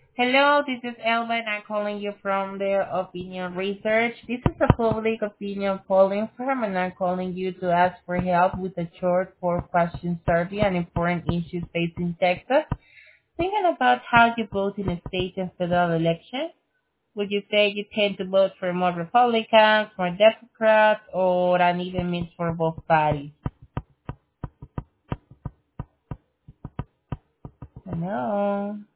Hello, this is Elba and I'm calling you from the Opinion Research. This is a public opinion polling firm and I'm calling you to ask for help with a short four-question survey on important issues facing Texas. Thinking about how you vote in a state and federal election, would you say you tend to vote for more Republicans, more Democrats, or an even mix for both parties? Hello.